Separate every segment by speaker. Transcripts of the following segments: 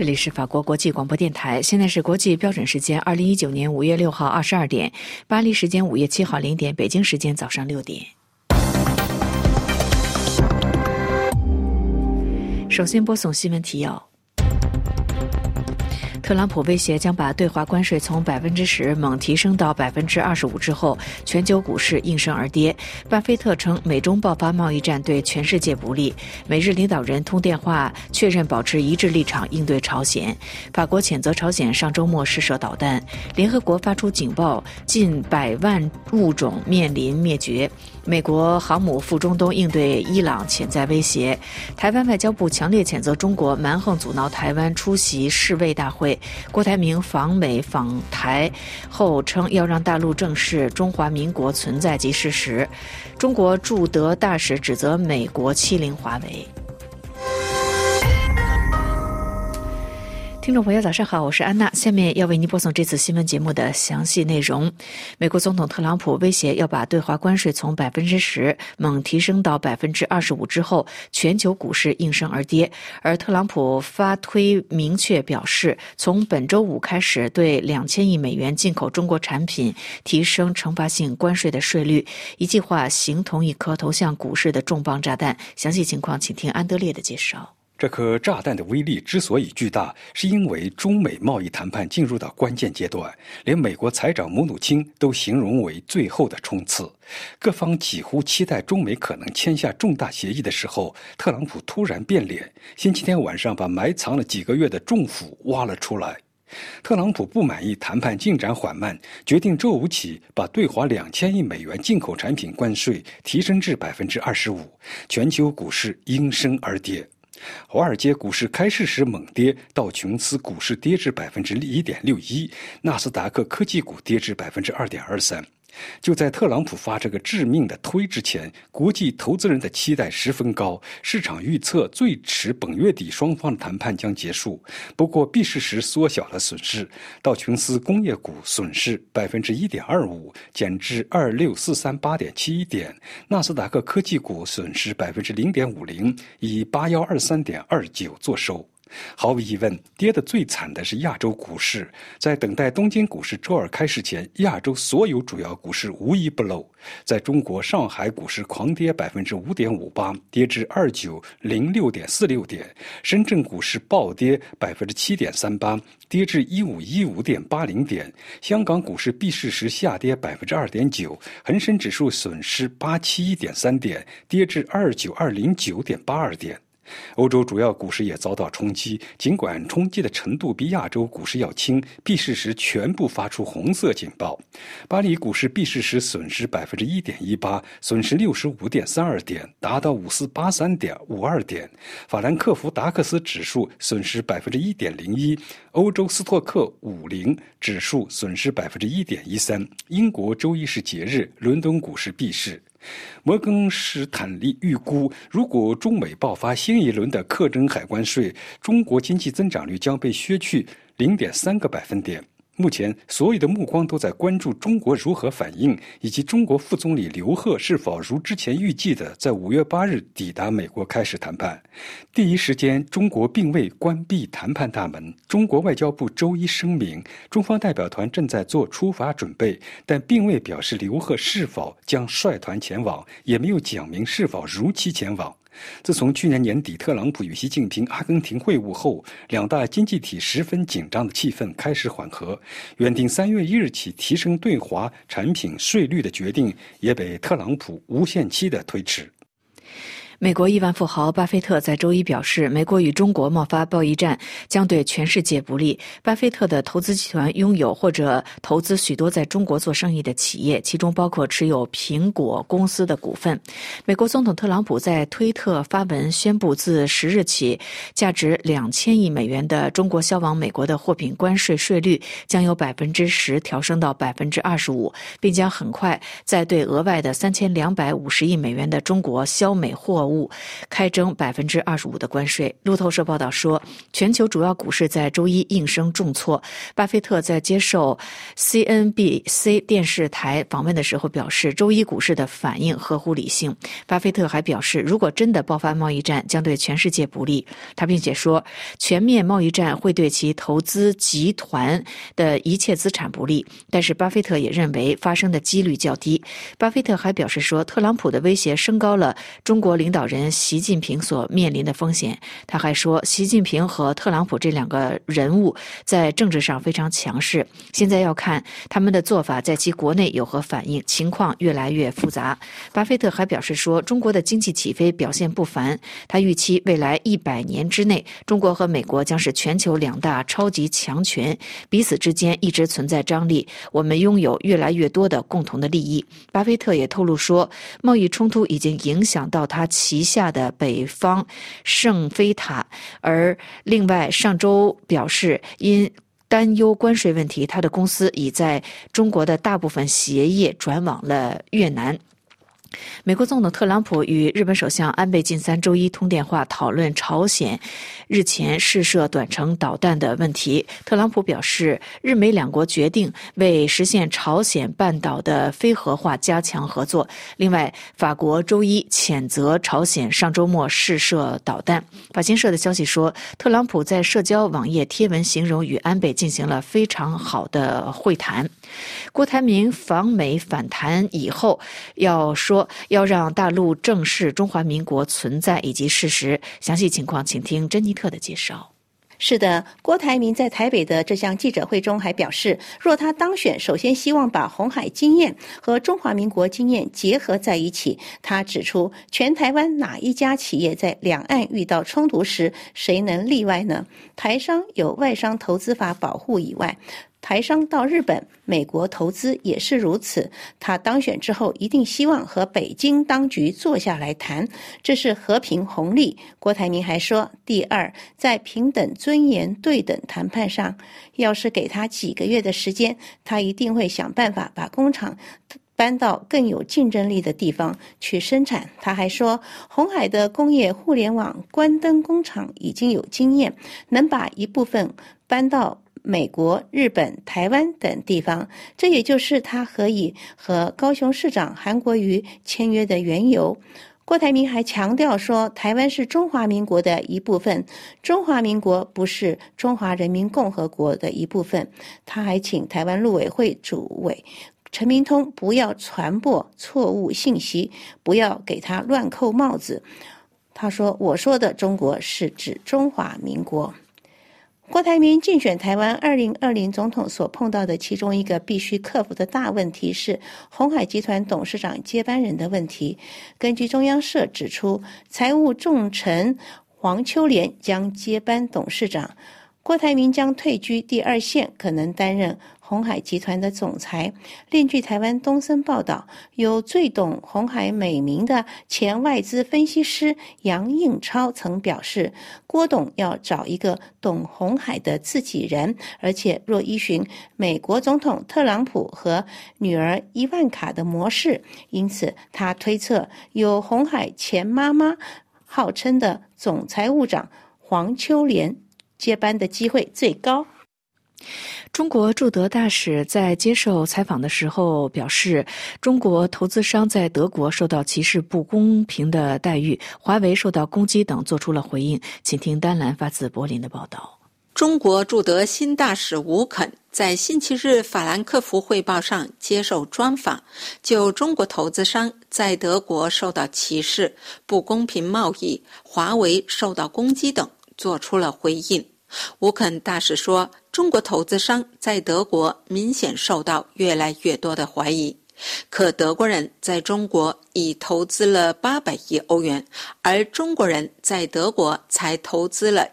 Speaker 1: 这里是法国国际广播电台，现在是国际标准时间2019年5月6号22点，巴黎时间5月7号0点，北京时间早上6点。首先播送新闻提要。特朗普威胁将把对华关税从10%猛提升到25%之后，全球股市应声而跌。巴菲特称美中爆发贸易战对全世界不利。美日领导人通电话确认保持一致立场应对朝鲜。法国谴责朝鲜上周末试射导弹。联合国发出警报，近100万物种面临灭绝。美国航母赴中东应对伊朗潜在威胁。台湾外交部强烈谴责中国蛮横阻挠台湾出席世卫大会。郭台铭访美访台后称要让大陆正视中华民国存在及事实。中国驻德大使指责美国欺凌华为。听众朋友早上好，我是安娜，下面要为您播送这次新闻节目的详细内容。美国总统特朗普威胁要把对华关税从10%猛提升到25%之后，全球股市应声而跌。而特朗普发推明确表示，从本周五开始对2000亿美元进口中国产品提升惩罚性关税的税率，一计划形同一颗投向股市的重磅炸弹。详细情况请听安德烈的介绍。
Speaker 2: 这颗炸弹的威力之所以巨大，是因为中美贸易谈判进入到关键阶段，连美国财长姆努钦都形容为最后的冲刺。各方几乎期待中美可能签下重大协议的时候，特朗普突然变脸，星期天晚上把埋藏了几个月的重斧挖了出来。特朗普不满意谈判进展缓慢，决定周五起把对华2000亿美元进口产品关税提升至25%，全球股市应声而跌。华尔街股市开市时猛跌，道琼斯股市跌至1.61%，纳斯达克科技股跌至2.23%。就在特朗普发这个致命的推之前，国际投资人的期待十分高，市场预测最迟本月底双方的谈判将结束。不过闭市时缩小了损失，道琼斯工业股损失1.25%，减至26438.71点；纳斯达克科技股损失0.50%，以8123.29做收。毫无疑问，跌得最惨的是亚洲股市。在等待东京股市周二开市前，亚洲所有主要股市无一不漏。在中国，上海股市狂跌5.58%，跌至2906.46点；深圳股市暴跌7.38%，跌至1515.80点；香港股市闭市时下跌2.9%，恒生指数损失871.3点，跌至29209.82点。欧洲主要股市也遭到冲击，尽管冲击的程度比亚洲股市要轻，闭市时全部发出红色警报。巴黎股市闭市时损失1.18%，损失65.32点，达到5483.52点。法兰克福达克斯指数损失1.01%，欧洲斯托克50指数损失1.13%。英国周一是节日，伦敦股市闭市。摩根士坦利预估，如果中美爆发新一轮的课征海关税，中国经济增长率将被削去0.3个百分点。目前，所有的目光都在关注中国如何反应，以及中国副总理刘鹤是否如之前预计的在5月8日抵达美国开始谈判。第一时间，中国并未关闭谈判大门。中国外交部周一声明，中方代表团正在做出发准备，但并未表示刘鹤是否将率团前往，也没有讲明是否如期前往。自从去年年底特朗普与习近平阿根廷会晤后，两大经济体十分紧张的气氛开始缓和，原定3月1日起提升对华产品税率的决定也被特朗普无限期的推迟。
Speaker 1: 美国亿万富豪巴菲特在周一表示，美国与中国贸发贸易战将对全世界不利。巴菲特的投资集团拥有或者投资许多在中国做生意的企业，其中包括持有苹果公司的股份。美国总统特朗普在推特发文宣布，自10日起，价值2000亿美元的中国销往美国的货品关税税率将由10%调升到25%，并将很快再对额外的3250亿美元的中国销美货物物开征25%的关税。路透社报道说，全球主要股市在周一应声重挫。巴菲特在接受 CNBC 电视台访问的时候表示，周一股市的反应合乎理性。巴菲特还表示，如果真的爆发贸易战，将对全世界不利。他并且说，全面贸易战会对其投资集团的一切资产不利，但是巴菲特也认为发生的几率较低。巴菲特还表示说，特朗普的威胁升高了中国领导人习近平所面临的风险。他还说，习近平和特朗普这两个人物在政治上非常强势，现在要看他们的做法在其国内有何反应，情况越来越复杂。巴菲特还表示说，中国的经济起飞表现不凡，他预期未来100年之内，中国和美国将是全球2大超级强权，彼此之间一直存在张力，我们拥有越来越多的共同的利益。巴菲特也透露说，贸易冲突已经影响到他旗下的北方圣菲塔，而另外上周表示，因担忧关税问题，他的公司已在中国的大部分企业转往了越南。美国总统特朗普与日本首相安倍晋三周一通电话，讨论朝鲜日前试射短程导弹的问题。特朗普表示，日美两国决定为实现朝鲜半岛的非核化加强合作。另外，法国周一谴责朝鲜上周末试射导弹。法新社的消息说，特朗普在社交网页贴文形容与安倍进行了非常好的会谈。郭台铭访美反弹以后，要让大陆正视中华民国存在以及事实。详细情况请听珍妮特的介绍。
Speaker 3: 是的，郭台铭在台北的这项记者会中还表示，若他当选，首先希望把鸿海经验和中华民国经验结合在一起。他指出，全台湾哪一家企业在两岸遇到冲突时，谁能例外呢？台商有外商投资法保护以外，台商到日本、美国投资也是如此。他当选之后，一定希望和北京当局坐下来谈，这是和平红利。郭台铭还说，第二，在平等、尊严、对等谈判上，要是给他几个月的时间，他一定会想办法把工厂搬到更有竞争力的地方去生产。他还说，鸿海的工业互联网关灯工厂已经有经验，能把一部分搬到美国、日本、台湾等地方，这也就是他可以和高雄市长韩国瑜签约的缘由。郭台铭还强调说，台湾是中华民国的一部分，中华民国不是中华人民共和国的一部分。他还请台湾陆委会主委陈明通不要传播错误信息，不要给他乱扣帽子。他说，我说的中国是指中华民国。郭台铭竞选台湾2020总统所碰到的其中一个必须克服的大问题是鸿海集团董事长接班人的问题。根据中央社指出，财务重臣黄秋莲将接班董事长，郭台铭将退居第二线，可能担任鸿海集团的总裁。另据台湾东森报道，有最懂鸿海美名的前外资分析师杨应超曾表示，郭董要找一个懂鸿海的自己人，而且若依循美国总统特朗普和女儿伊万卡的模式，因此他推测有鸿海前妈妈号称的总财务长黄秋莲接班的机会最高。
Speaker 1: 中国驻德大使在接受采访的时候表示，中国投资商在德国受到歧视、不公平的待遇，华为受到攻击等做出了回应。请听丹兰发自柏林的报道。
Speaker 4: 中国驻德新大使吴肯在星期日法兰克福汇报上接受专访，就中国投资商在德国受到歧视、不公平贸易、华为受到攻击等做出了回应。吴肯大使说，中国投资商在德国明显受到越来越多的怀疑，可德国人在中国已投资了800亿欧元，而中国人在德国才投资了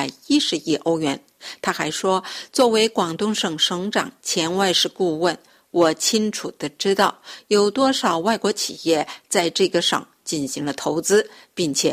Speaker 4: 110亿欧元。他还说，作为广东省省长前外事顾问，我清楚地知道有多少外国企业在这个省进行了投资，并且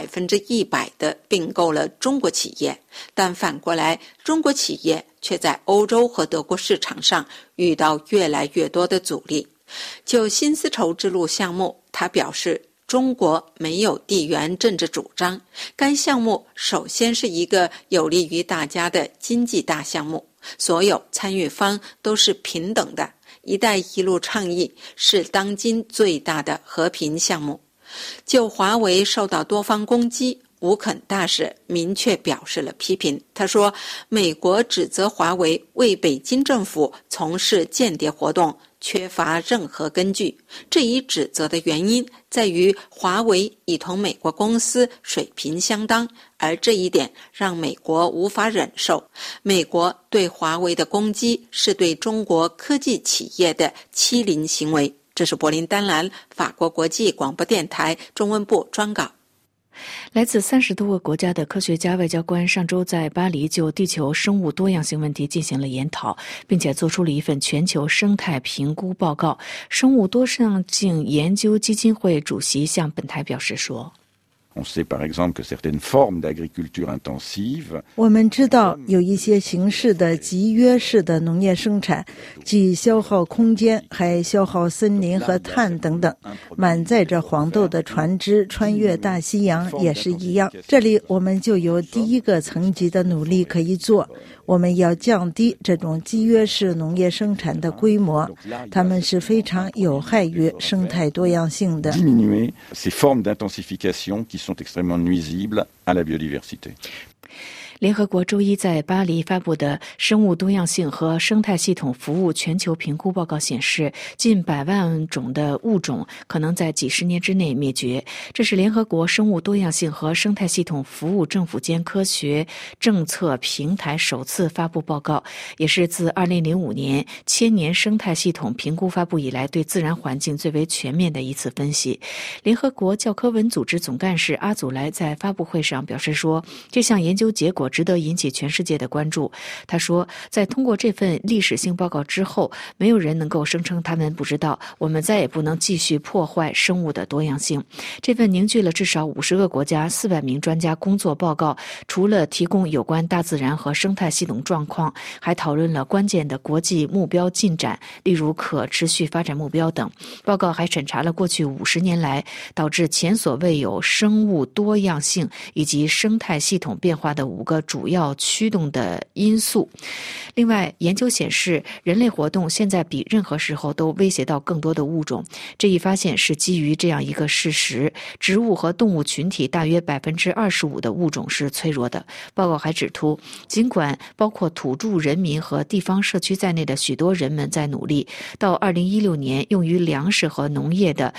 Speaker 4: 100%的并购了中国企业，但反过来，中国企业却在欧洲和德国市场上遇到越来越多的阻力。就新丝绸之路项目，他表示， 中国没有地缘政治主张，该项目首先是一个有利于大家的经济大项目，所有参与方都是平等的。一带一路倡议是当今最大的和平项目。就华为受到多方攻击，吴肯大使明确表示了批评。他说，美国指责华为为北京政府从事间谍活动缺乏任何根据。这一指责的原因在于华为已同美国公司水平相当，而这一点让美国无法忍受。美国对华为的攻击是对中国科技企业的欺凌行为。这是柏林丹兰法国国际广播电台中文部专稿。
Speaker 1: 来自30多个国家的科学家、外交官上周在巴黎就地球生物多样性问题进行了研讨，并且做出了一份全球生态评估报告。生物多样性研究基金会主席向本台表示说，
Speaker 5: 我们知道有一些形式的集约式的农业生产，既消耗空间，还消耗森林和碳等等。满载着黄豆的船只穿越大西洋也是一样。这里我们就有第一个层级的努力可以做，我们要降低这种集约式农业生产的规模，它们是非常有害于生态多样性的。
Speaker 6: sont extrêmement nuisibles à la biodiversité.
Speaker 1: 联合国周一在巴黎发布的生物多样性和生态系统服务全球评估报告显示，近100万种的物种可能在几十年之内灭绝。这是联合国生物多样性和生态系统服务政府间科学政策平台首次发布报告，也是自2005年千年生态系统评估发布以来对自然环境最为全面的一次分析。联合国教科文组织总干事阿祖莱在发布会上表示说，这项研究结果值得引起全世界的关注。他说，在通过这份历史性报告之后，没有人能够声称他们不知道，我们再也不能继续破坏生物的多样性。这份凝聚了至少50个国家400名专家工作报告，除了提供有关大自然和生态系统状况，还讨论了关键的国际目标进展，例如可持续发展目标等。报告还审查了过去50年来导致前所未有生物多样性以及生态系统变化的5个主要驱动的因素。另外，研究显示，人类活动现在比任何时候都威胁到更多的物种。这一发现是基于这样一个事实：植物和动物群体大约25%的物种是脆弱的。报告还指出，尽管包括土著人民和地方社区在内的许多人们在努力，到2016年用于粮食和农业的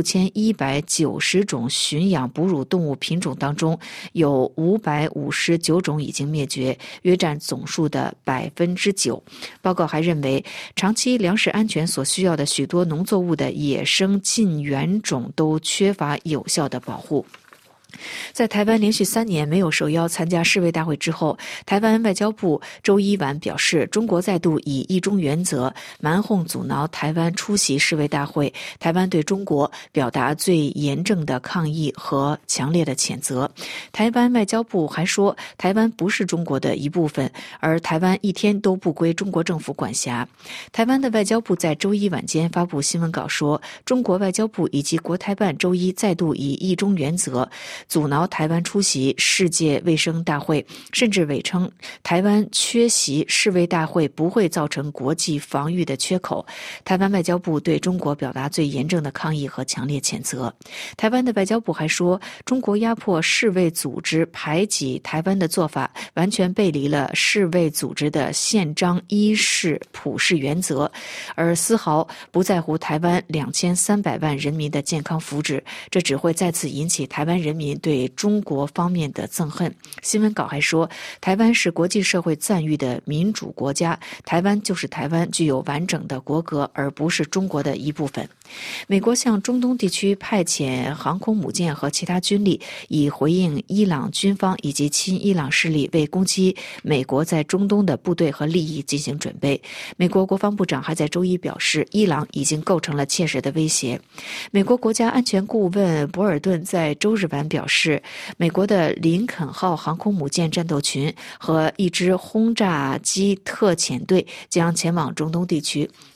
Speaker 1: 6190种驯养哺乳动物品种当中，有559种已经灭绝，约占总数的9%。报告还认为，长期粮食安全所需要的许多农作物的野生近缘种都缺乏有效的保护。在台湾连续3年没有受邀参加世卫大会之后，台湾外交部周一晚表示，中国再度以一中原则蛮横阻挠台湾出席世卫大会，台湾对中国表达最严正的抗议和强烈的谴责。台湾外交部还说，台湾不是中国的一部分，而台湾一天都不归中国政府管辖。台湾的外交部在周一晚间发布新闻稿说，中国外交部以及国台办周一再度以一中原则阻挠台湾出席世界卫生大会，甚至伪称台湾缺席世卫大会不会造成国际防御的缺口。台湾外交部对中国表达最严正的抗议和强烈谴责。台湾的外交部还说，中国压迫世卫组织排挤台湾的做法完全背离了世卫组织的宪章一式普世原则，而丝毫不在乎台湾2300万人民的健康福祉，这只会再次引起台湾人民对中国方面的憎恨。新闻稿还说，台湾是国际社会赞誉的民主国家，台湾就是台湾，具有完整的国格，而不是中国的一部分。美国向中东地区派遣航空母舰和其他军力，以回应伊朗军方以及亲伊朗势力为攻击美国在中东的部队和利益进行准备。美国国防部长还在周一表示，伊朗已经构成了切实的威胁。美国国家安全顾问博尔顿在周日晚表示，美国的林肯号航空母舰战斗群和一支轰炸机特遣队将前往中东地区。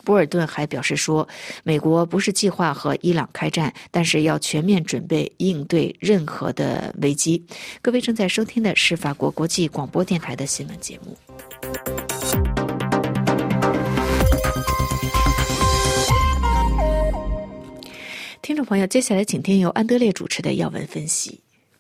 Speaker 1: 波尔顿还表示说，美国不是计划和伊朗开战，但是要全面准备应对任何的危机。各位正在收听的是法国国际广播电台的新闻节目。听众朋友，接下来请听由安德烈主持的要闻分析。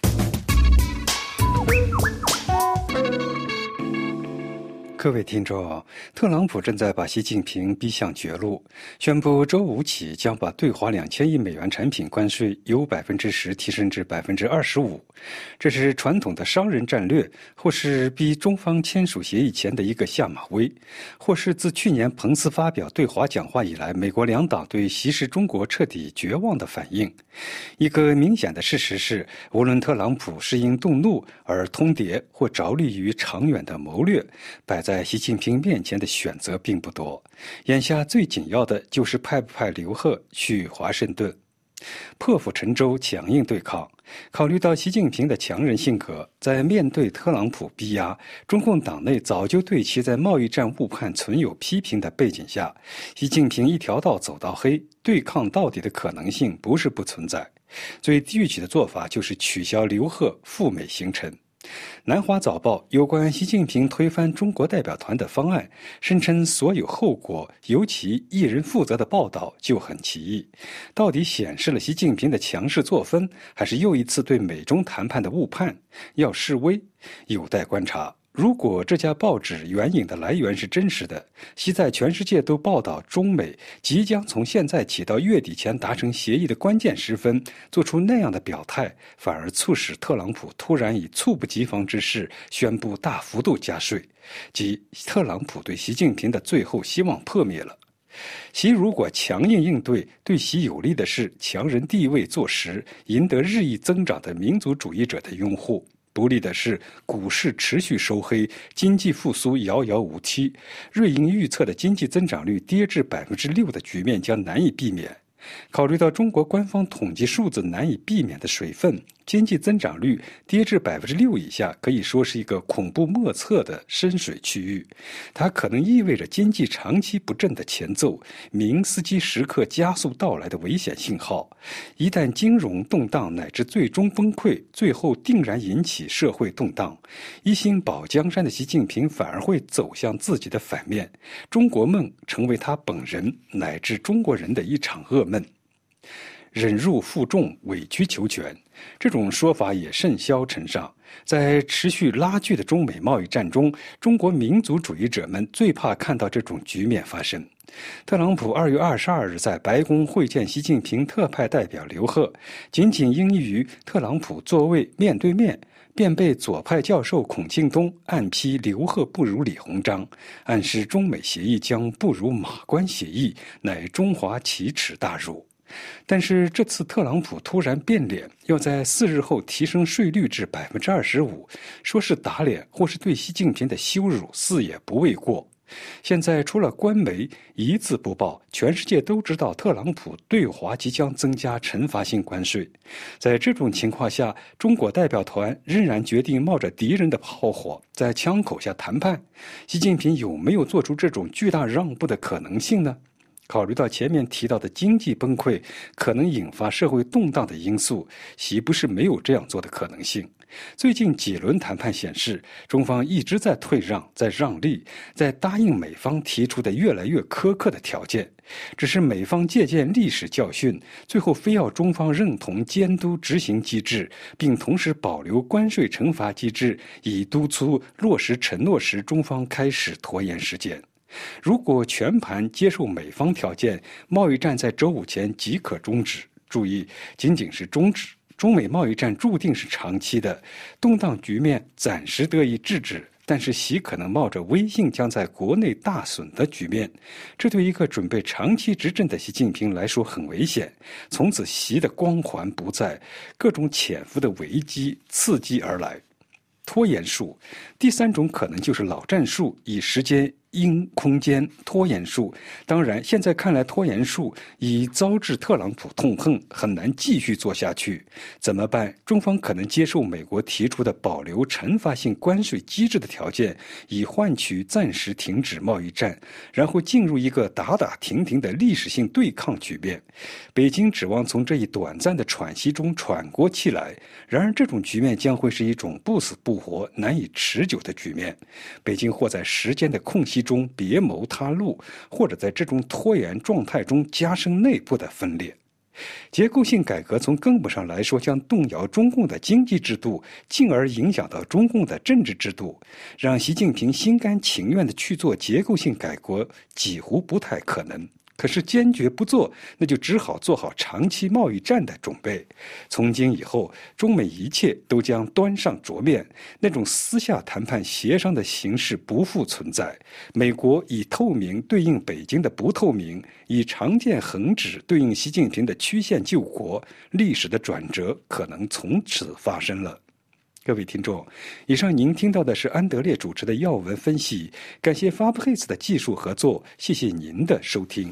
Speaker 2: 各位听众，特朗普正在把习近平逼向绝路，宣布周五起将把对华2000亿美元产品关税由10%提升至25%。这是传统的商人战略，或是逼中方签署协议前的一个下马威，或是自去年彭斯发表对华讲话以来，美国两党对袭视中国彻底绝望的反应。一个明显的事实是，无论特朗普是因动怒而通牒，或着力于长远的谋略，摆在习近平面前的选择并不多。眼下最紧要的就是派不派刘鹤去华盛顿，破釜沉舟，强硬对抗。考虑到习近平的强人性格，在面对特朗普逼压，中共党内早就对其在贸易战误判存有批评的背景下，习近平一条道走到黑，对抗到底的可能性不是不存在。最具体的做法就是取消刘鹤赴美行程。南华早报有关习近平推翻中国代表团的方案，声称所有后果由其一人负责的报道就很奇异，到底显示了习近平的强势作风，还是又一次对美中谈判的误判？要示威，有待观察。如果这家报纸援引的来源是真实的，习在全世界都报道中美即将从现在起到月底前达成协议的关键时分做出那样的表态，反而促使特朗普突然以猝不及防之势宣布大幅度加税，即特朗普对习近平的最后希望破灭了。习如果强硬应对，对习有利的是强人地位坐实，赢得日益增长的民族主义者的拥护；不利的是股市持续收黑，经济复苏遥遥无期，瑞银预测的经济增长率跌至6%的局面将难以避免。考虑到中国官方统计数字难以避免的水分，经济增长率跌至6%以下，可以说是一个恐怖莫测的深水区域。它可能意味着经济长期不振的前奏，明斯基时刻加速到来的危险信号。一旦金融动荡乃至最终崩溃，最后定然引起社会动荡，一心保江山的习近平反而会走向自己的反面，中国梦成为他本人乃至中国人的一场噩梦。忍辱负重，委曲求全，这种说法也甚嚣尘上。在持续拉锯的中美贸易战中，中国民族主义者们最怕看到这种局面发生。特朗普2月22日在白宫会见习近平特派代表刘鹤，仅仅因于特朗普座位面对面，便被左派教授孔庆东暗批刘鹤不如李鸿章，暗示中美协议将不如马关协议，乃中华奇耻大辱。但是这次特朗普突然变脸，要在4日后提升税率至25%，说是打脸或是对习近平的羞辱，似也不为过。现在除了官媒一字不报，全世界都知道特朗普对华即将增加惩罚性关税。在这种情况下，中国代表团仍然决定冒着敌人的炮火，在枪口下谈判。习近平有没有做出这种巨大让步的可能性呢？考虑到前面提到的经济崩溃可能引发社会动荡的因素，习不是没有这样做的可能性。最近几轮谈判显示，中方一直在退让，在让利，在答应美方提出的越来越苛刻的条件。只是美方借鉴历史教训，最后非要中方认同监督执行机制，并同时保留关税惩罚机制，以督促落实承诺时，中方开始拖延时间。如果全盘接受美方条件，贸易战在周五前即可终止。注意，仅仅是终止，中美贸易战注定是长期的，动荡局面暂时得以制止，但是习可能冒着威信将在国内大损的局面，这对一个准备长期执政的习近平来说很危险。从此习的光环不在，各种潜伏的危机刺激而来。拖延术，第三种可能就是老战术，以时间鹰空间拖延术。当然，现在看来拖延术已遭致特朗普痛恨，很难继续做下去。怎么办？中方可能接受美国提出的保留惩罚性关税机制的条件，以换取暂时停止贸易战，然后进入一个打打停停的历史性对抗局面。北京指望从这一短暂的喘息中喘过气来，然而这种局面将会是一种不死不活、难以持久的局面。北京或在时间的空隙中别谋他路，或者在这种拖延状态中加深内部的分裂。结构性改革从根本上来说将动摇中共的经济制度，进而影响到中共的政治制度，让习近平心甘情愿地去做结构性改革几乎不太可能。可是坚决不做，那就只好做好长期贸易战的准备。从今以后，中美一切都将端上桌面，那种私下谈判协商的形式不复存在。美国以透明对应北京的不透明，以常见恒指对应习近平的曲线救国，历史的转折可能从此发生了。各位听众，以上您听到的是安德烈主持的要闻分析，感谢法布黑斯的技术合作，谢谢您的收听。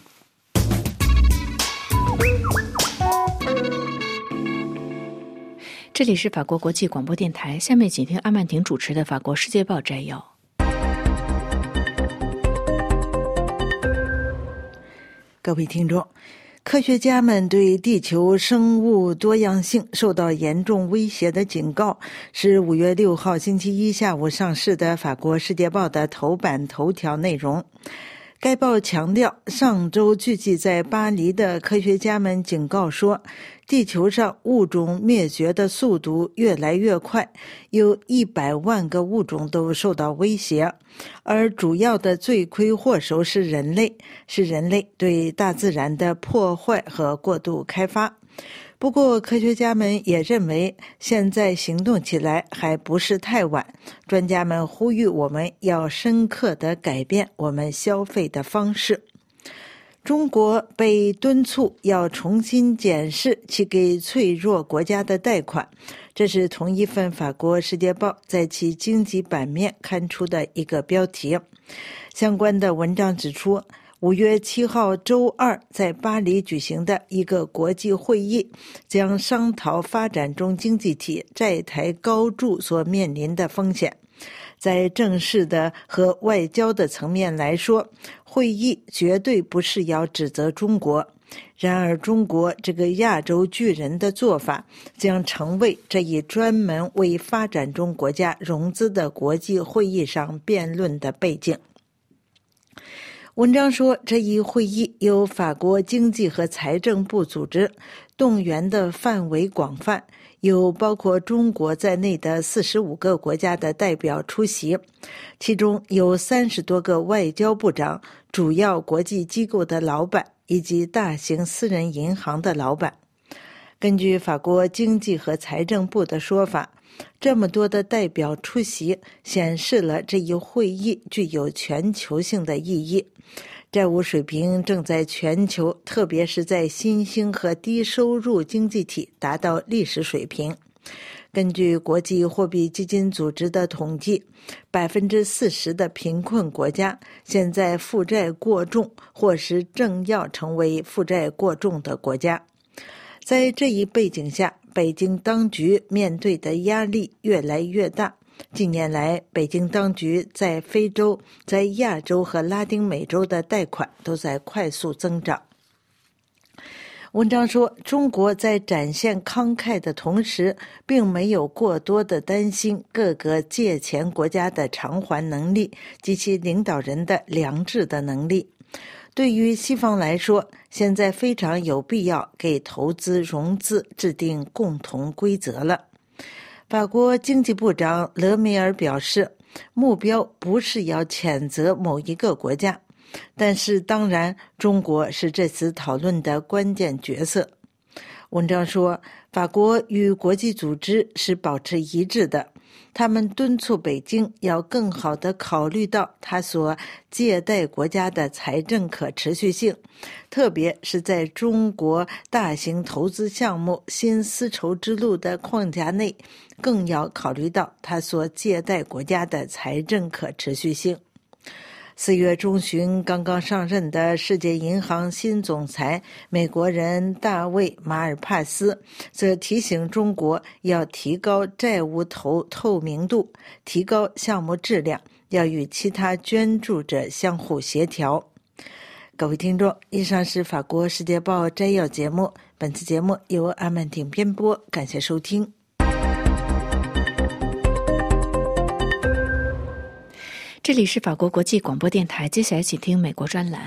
Speaker 1: 这里是法国国际广播电台，下面请听阿曼婷主持的法国世界报摘要。
Speaker 5: 各位听众，科学家们对地球生物多样性受到严重威胁的警告，是5月6号星期一下午上市的法国世界报的头版头条内容。该报强调，上周聚集在巴黎的科学家们警告说，地球上物种灭绝的速度越来越快，有100万个物种都受到威胁，而主要的罪魁祸首是人类对大自然的破坏和过度开发。不过，科学家们也认为，现在行动起来还不是太晚。专家们呼吁我们要深刻地改变我们消费的方式。中国被敦促要重新检视其给脆弱国家的贷款，这是同一份法国《世界报》在其经济版面刊出的一个标题。相关的文章指出，5月7号周二在巴黎举行的一个国际会议将商讨发展中经济体债台高筑所面临的风险。在正式的和外交的层面来说，会议绝对不是要指责中国。然而，中国这个亚洲巨人的做法将成为这一专门为发展中国家融资的国际会议上辩论的背景。文章说，这一会议由法国经济和财政部组织，动员的范围广泛，有包括中国在内的45个国家的代表出席，其中有30多个外交部长、主要国际机构的老板以及大型私人银行的老板。根据法国经济和财政部的说法，这么多的代表出席，显示了这一会议具有全球性的意义。债务水平正在全球，特别是在新兴和低收入经济体达到历史水平。根据国际货币基金组织的统计，40%的贫困国家现在负债过重，或是正要成为负债过重的国家。在这一背景下，北京当局面对的压力越来越大。近年来，北京当局在非洲、在亚洲和拉丁美洲的贷款都在快速增长。文章说，中国在展现慷慨的同时，并没有过多的担心各个借钱国家的偿还能力及其领导人的良知的能力。对于西方来说，现在非常有必要给投资融资制定共同规则了。法国经济部长勒梅尔表示，目标不是要谴责某一个国家，但是当然，中国是这次讨论的关键角色。文章说，法国与国际组织是保持一致的，他们敦促北京要更好地考虑到他所借贷国家的财政可持续性，特别是在中国大型投资项目新丝绸之路的框架内，更要考虑到他所借贷国家的财政可持续性。 4月中旬刚刚上任的世界银行新总裁美国人大卫·马尔帕斯则提醒中国要提高债务透明度，提高项目质量，要与其他捐助者相互协调。各位听众，以上是法国《世界报》摘要节目，本次节目由阿曼婷编播，感谢收听。
Speaker 1: 这里是法国国际广播电台，接下来请听美国专栏。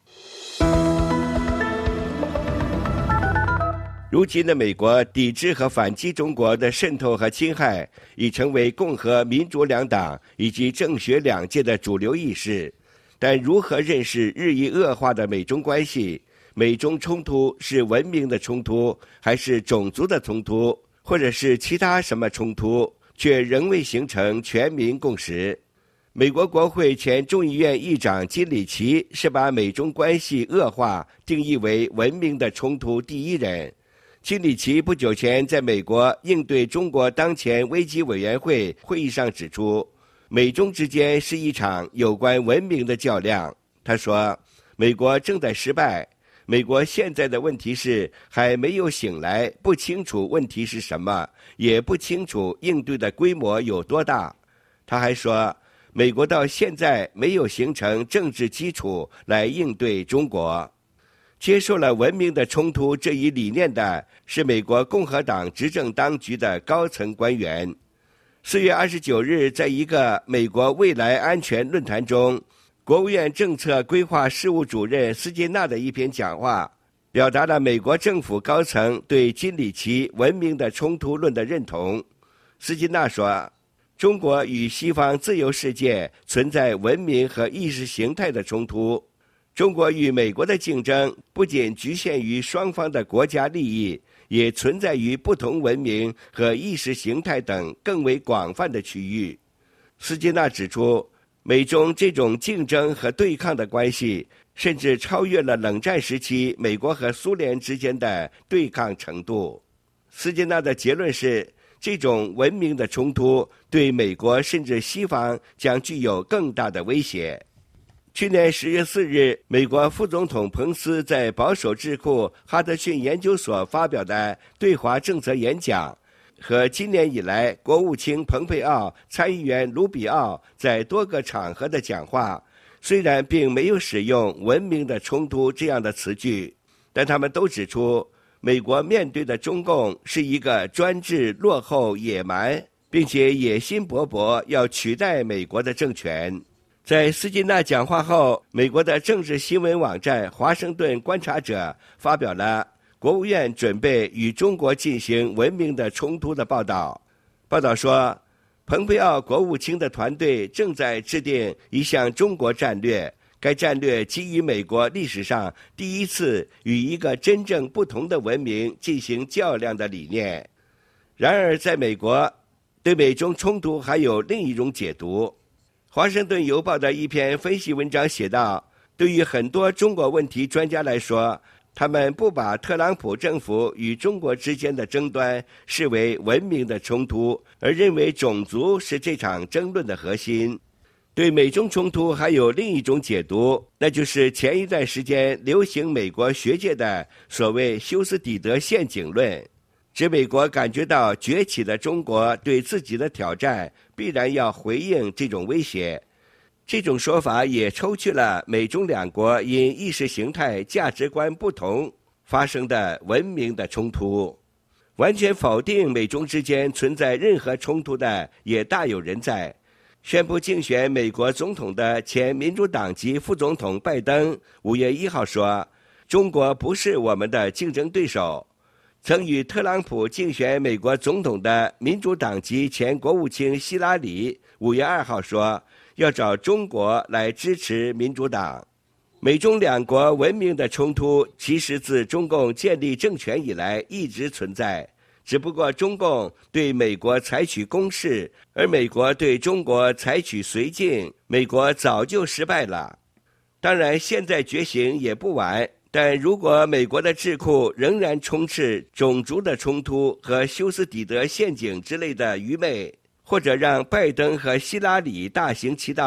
Speaker 7: 如今的美国抵制和反击中国的渗透和侵害，已成为共和民主两党以及政学两界的主流意识。但如何认识日益恶化的美中关系？美中冲突是文明的冲突，还是种族的冲突，或者是其他什么冲突，却仍未形成全民共识。美国国会前众议院议长金里奇是把美中关系恶化定义为文明的冲突第一人。金里奇不久前在美国应对中国当前危机委员会会议上指出，美中之间是一场有关文明的较量。他说，美国正在失败，美国现在的问题是还没有醒来，不清楚问题是什么，也不清楚应对的规模有多大。他还说，美国到现在没有形成政治基础来应对中国。接受了文明的冲突这一理念的是美国共和党执政当局的高层官员。4月29日，在一个美国未来安全论坛中，国务院政策规划事务主任斯金纳的一篇讲话，表达了美国政府高层对金里奇文明的冲突论的认同。斯金纳说，中国与西方自由世界存在文明和意识形态的冲突。中国与美国的竞争不仅局限于双方的国家利益，也存在于不同文明和意识形态等更为广泛的区域。斯金纳指出，美中这种竞争和对抗的关系，甚至超越了冷战时期美国和苏联之间的对抗程度。斯金纳的结论是，这种文明的冲突对美国甚至西方将具有更大的威胁。去年10月4日，美国副总统彭斯在保守智库哈德逊研究所发表的对华政策演讲，和今年以来国务卿蓬佩奥、参议员卢比奥在多个场合的讲话，虽然并没有使用文明的冲突这样的词句，但他们都指出，美国面对的中共是一个专制、落后、野蛮，并且野心勃勃要取代美国的政权。在斯金纳讲话后，美国的政治新闻网站《华盛顿观察者》发表了国务院准备与中国进行文明的冲突的报道。报道说，蓬佩奥国务卿的团队正在制定一项中国战略，该战略基于美国历史上第一次与一个真正不同的文明进行较量的理念。然而，在美国，对美中冲突还有另一种解读。华盛顿邮报的一篇分析文章写道，对于很多中国问题专家来说，他们不把特朗普政府与中国之间的争端视为文明的冲突，而认为种族是这场争论的核心。对美中冲突还有另一种解读，那就是前一段时间流行美国学界的所谓休斯底德陷阱论，指美国感觉到崛起的中国对自己的挑战，必然要回应这种威胁。这种说法也抽去了美中两国因意识形态、价值观不同发生的文明的冲突。完全否定美中之间存在任何冲突的也大有人在。宣布竞选美国总统的前民主党籍副总统拜登5月1号说，中国不是我们的竞争对手。曾与特朗普竞选美国总统的民主党籍前国务卿希拉里5月2号说，要找中国来支持民主党。美中两国文明的冲突其实自中共建立政权以来一直存在，只不过中共对美国采取攻势，而美国对中国采取绥靖，美国早就失败了。当然现在觉醒也不晚，但如果美国的智库仍然充斥种族的冲突和休斯底德陷阱之类的愚昧，或者让拜登和希拉里大行其道，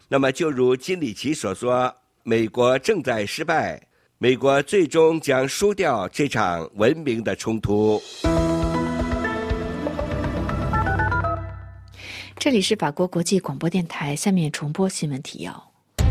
Speaker 7: 那么就如金里奇所说，美国正在失败，美国最终将输掉这场文明的冲突。
Speaker 1: 这里是法国国际广播电台，下面重播新闻提要。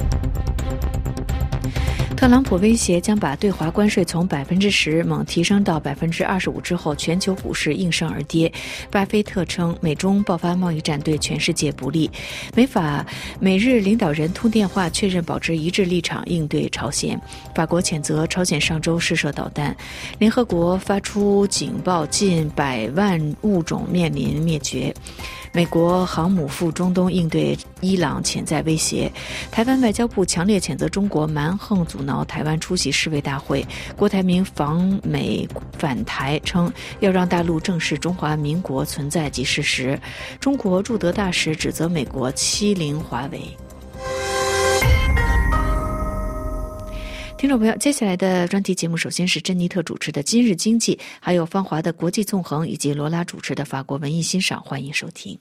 Speaker 1: 特朗普威胁将把对华关税从10%猛提升到25%之后，全球股市应声而跌。巴菲特称，美中爆发贸易战对全世界不利。美日领导人通电话确认保持一致立场应对朝鲜。法国谴责朝鲜上周试射导弹。联合国发出警报，近100万物种面临灭绝。美国航母赴中东应对伊朗潜在威胁。台湾外交部强烈谴责中国蛮横阻挠台湾出席世卫大会。郭台铭访美返台称，要让大陆正视中华民国存在即事实。中国驻德大使指责美国欺凌华为。听众朋友，接下来的专题节目首先是珍妮特主持的今日经济，还有芳华的国际纵横，以及罗拉主持的法国文艺欣赏，欢迎收听。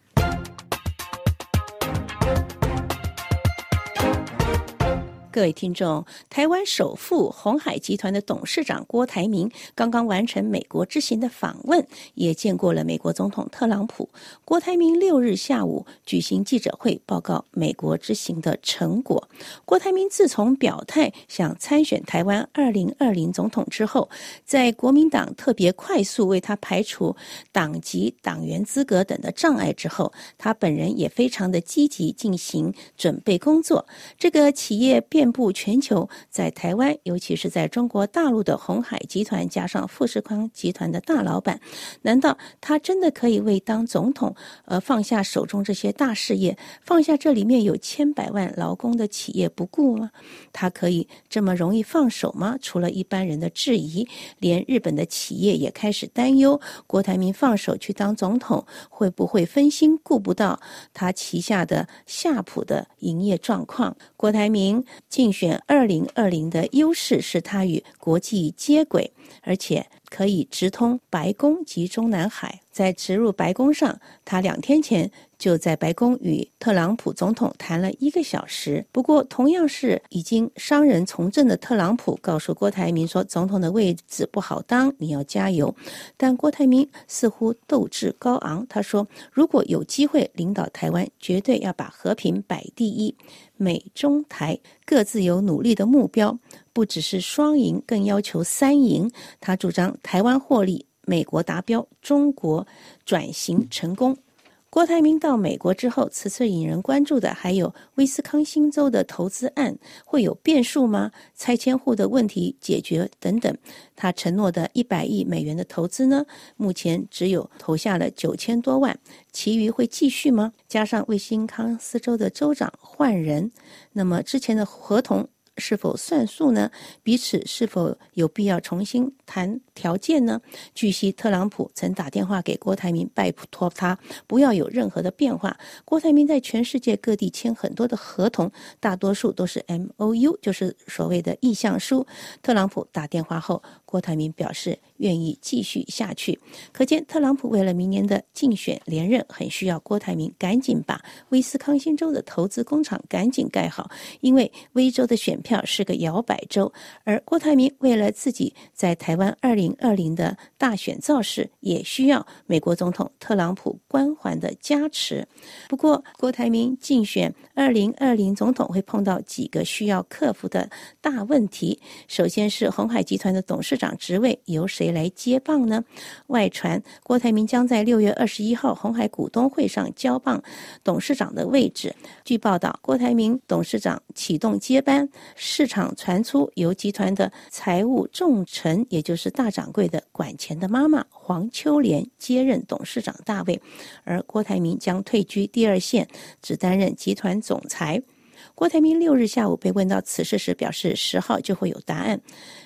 Speaker 3: 各位听众，台湾首富鸿海集团的董事长郭台铭刚刚完成美国之行的访问，也见过了美国总统特朗普。郭台铭6日下午举行记者会，报告美国之行的成果。郭台铭自从表态想参选台湾2020总统之后，在国民党特别快速为他排除党籍、党员资格等的障碍之后，他本人也非常的积极进行准备工作。这个企业遍布全球，在台湾尤其是在中国大陆的鸿海集团加上富士康集团的大老板，难道他真的可以为当总统而放下手中这些大事业，放下这里面有千百万劳工的企业不顾吗？他可以这么容易放手吗？除了一般人的质疑，连日本的企业也开始担忧，郭台铭放手去当总统，会不会分心顾不到他旗下的夏普的营业状况？郭台铭竞选2020的优势是他与国际接轨，而且可以直通白宫及中南海。在直入白宫上，他2天前就在白宫与特朗普总统谈了1个小时。不过同样是已经商人从政的特朗普告诉郭台铭说，总统的位置不好当，你要加油。但郭台铭似乎斗志高昂，他说如果有机会领导台湾，绝对要把和平摆第一，美中台各自有努力的目标，不只是双赢，更要求3赢。他主张台湾获利，美国达标，中国转型成功。郭台铭到美国之后，此次引人关注的还有威斯康星州的投资案，会有变数吗？拆迁户的问题解决等等。他承诺的100亿美元的投资呢，目前只有投下了9000多万，其余会继续吗？加上威斯康斯州的州长换人，那么之前的合同是否算数呢？彼此是否有必要重新谈条件呢？据悉，特朗普曾打电话给郭台铭，拜托他不要有任何的变化。郭台铭在全世界各地签很多的合同，大多数都是 MOU， 就是所谓的意向书。特朗普打电话后，郭台铭表示愿意继续下去。可见特朗普为了明年的竞选连任，很需要郭台铭赶紧把威斯康星州的投资工厂赶紧盖好，因为威州的选票是个摇摆州，而郭台铭为了自己在台湾2020的大选造势，也需要美国总统特朗普关怀的加持。不过郭台铭竞选2020总统会碰到几个需要克服的大问题。首先是鸿海集团的董事长职位由谁来接棒呢？外传郭台铭将在6月21号鸿海股东会上交棒董事长的位置。据报道，郭台铭董事长启动接班，市场传出由集团的财务重臣，也就是大掌柜的管钱的妈妈黄秋莲接任董事长大位，而郭台铭将退居第2线，只担任集团总裁。郭台铭6日下午被问到此事时表示10号就会有答案。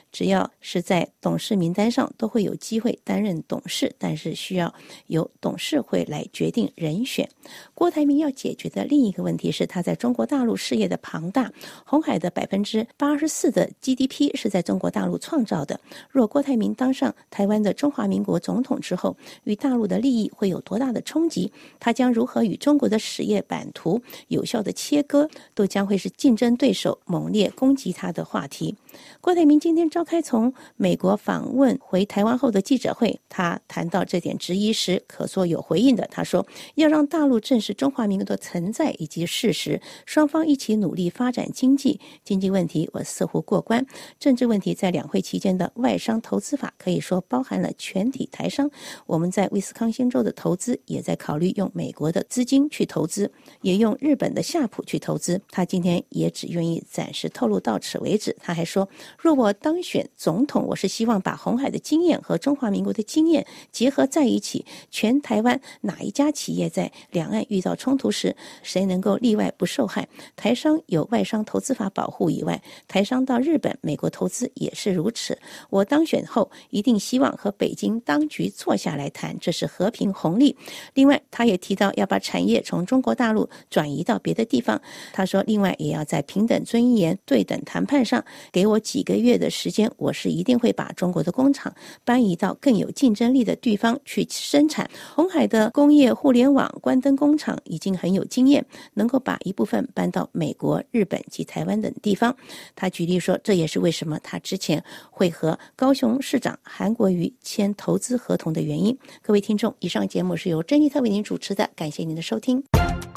Speaker 3: 只要是在董事名单上都会有机会担任董事，但是需要由董事会来决定人选。郭台铭要解决的另一个问题是他在中国大陆事业的庞大，鸿海的84%的 GDP 是在中国大陆创造的。若郭台铭当上台湾的中华民国总统之后，与大陆的利益会有多大的冲击？他将如何与中国的实业版图有效的切割，都将会是竞争对手猛烈攻击他的话题。郭台铭今天召开从美国访问回台湾后的记者会，他谈到这点质疑时可说有回应的。他说要让大陆正视中华民国的存在以及事实，双方一起努力发展经济问题我似乎过关，政治问题在两会期间的外商投资法可以说包含了全体台商，我们在威斯康星州的投资也在考虑用美国的资金去投资，也用日本的夏普去投资。他今天也只愿意暂时透露到此为止。他还说，若我当选总统，我是希望把鸿海的经验和中华民国的经验结合在一起，全台湾哪一家企业在两岸遇到冲突时，谁能够例外不受害？台商有外商投资法保护以外，台商到日本、美国投资也是如此。我当选后一定希望和北京当局坐下来谈，这是和平红利。另外他也提到要把产业从中国大陆转移到别的地方。他说另外也要在平等尊严对等谈判上给我几个月的时间，我是一定会把中国的工厂搬移到更有竞争力的地方去生产。鸿海的工业互联网关灯工厂已经很有经验，能够把一部分搬到美国、日本及台湾等地方。他举例说，这也是为什么他之前会和高雄市长韩国瑜签投资合同的原因。各位听众，以上节目是由珍妮特为您主持的，感谢您的收听。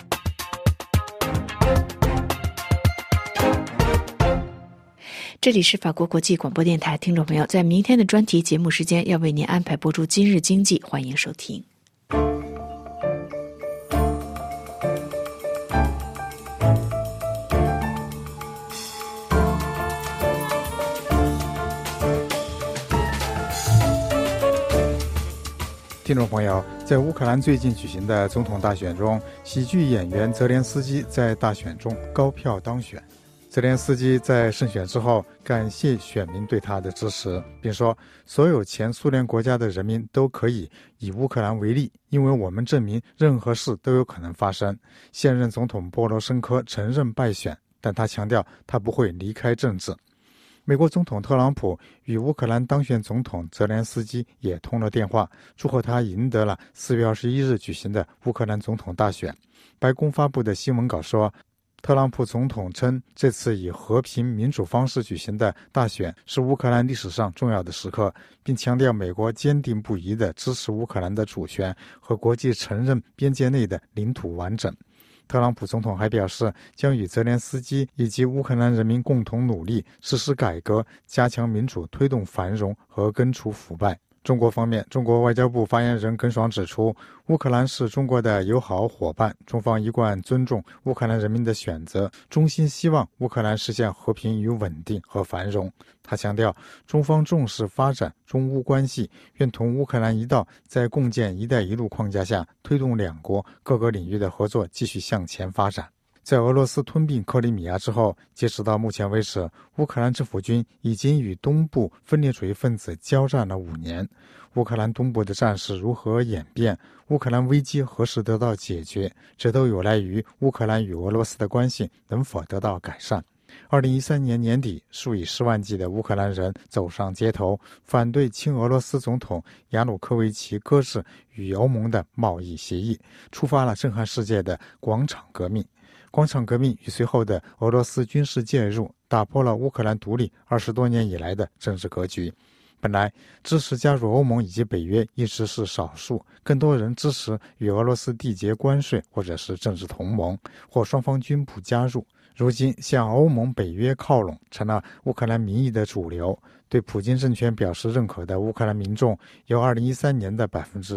Speaker 1: 这里是法国国际广播电台，听众朋友，在明天的专题节目时间要为您安排播出今日经济，欢迎收听。
Speaker 8: 听众朋友，在乌克兰最近举行的总统大选中，喜剧演员泽连斯基在大选中高票当选。泽连斯基在胜选之后感谢选民对他的支持，并说所有前苏联国家的人民都可以以乌克兰为例，因为我们证明任何事都有可能发生。现任总统波罗申科承认败选，但他强调他不会离开政治。美国总统特朗普与乌克兰当选总统泽连斯基也通了电话，祝贺他赢得了4月21日举行的乌克兰总统大选。白宫发布的新闻稿说，特朗普总统称，这次以和平民主方式举行的大选是乌克兰历史上重要的时刻，并强调美国坚定不移地支持乌克兰的主权和国际承认边界内的领土完整。特朗普总统还表示，将与泽连斯基以及乌克兰人民共同努力，实施改革，加强民主，推动繁荣和根除腐败。中国方面，中国外交部发言人耿爽指出，乌克兰是中国的友好伙伴，中方一贯尊重乌克兰人民的选择，衷心希望乌克兰实现和平与稳定和繁荣。他强调，中方重视发展中乌关系，愿同乌克兰一道在共建“一带一路”框架下，推动两国各个领域的合作继续向前发展。在俄罗斯吞并克里米亚之后，截止到目前为止，乌克兰政府军已经与东部分裂主义分子交战了5年。乌克兰东部的战事如何演变，乌克兰危机何时得到解决，这都有赖于乌克兰与俄罗斯的关系能否得到改善。2013年年底，数以10万计的乌克兰人走上街头，反对亲俄罗斯总统亚努科维奇搁置与欧盟的贸易协议，触发了震撼世界的广场革命。广场革命与随后的俄罗斯军事介入，打破了乌克兰独立20多年以来的政治格局。本来支持加入欧盟以及北约一直是少数，更多人支持与俄罗斯缔结关税或者是政治同盟，或双方均不加入。如今向欧盟、北约靠拢成了乌克兰民意的主流。对普京政权表示认可的乌克兰民众由2013年的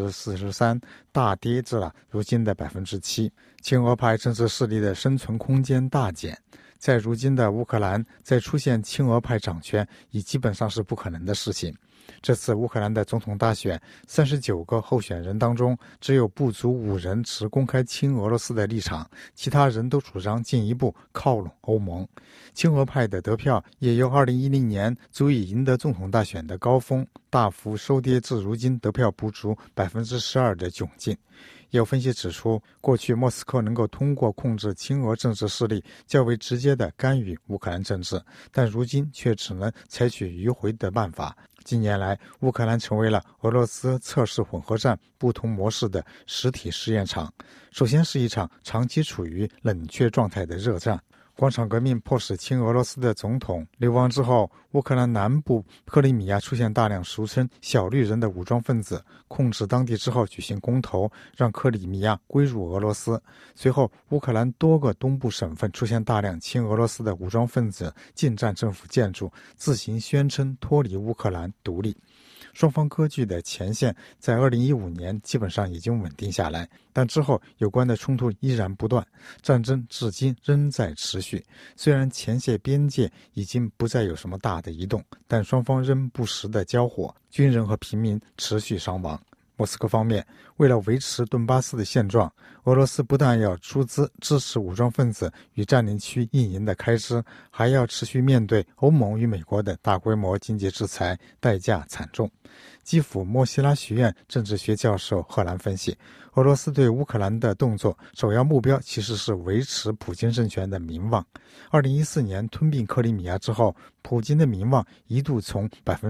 Speaker 8: 43% 大跌至了如今的 7%。亲俄派政治势力的生存空间大减。在如今的乌克兰，再出现亲俄派掌权已基本上是不可能的事情。 这次乌克兰的总统大选，39个候选人当中，只有不足5人持公开亲俄罗斯的立场，其他人都主张进一步靠拢欧盟。亲俄派的得票也由2010年足以赢得总统大选的高峰，大幅收跌至如今得票不足12%的窘境。有分析指出，过去莫斯科能够通过控制亲俄政治势力较为直接地干预乌克兰政治，但如今却只能采取迂回的办法。近年来，乌克兰成为了俄罗斯测试混合战不同模式的实体试验场。首先是一场长期处于冷却状态的热战。广场革命迫使亲俄罗斯的总统流亡之后，乌克兰南部克里米亚出现大量俗称小绿人的武装分子，控制当地之后举行公投，让克里米亚归入俄罗斯。随后，乌克兰多个东部省份出现大量亲俄罗斯的武装分子进占政府建筑，自行宣称脱离乌克兰独立。双方割据的前线在2015年基本上已经稳定下来，但之后有关的冲突依然不断，战争至今仍在持续。虽然前线边界已经不再有什么大的移动，但双方仍不时的交火，军人和平民持续伤亡。莫斯科方面为了维持顿巴斯的现状，俄罗斯不但要出资支持武装分子与占领区运营的开支，还要持续面对欧盟与美国的大规模经济制裁，代价惨重。基辅莫西拉学院政治学教授赫兰分析，俄罗斯对乌克兰的动作首要目标其实是维持普京政权的名望。2014年吞并克里米亚之后，普京的名望一度从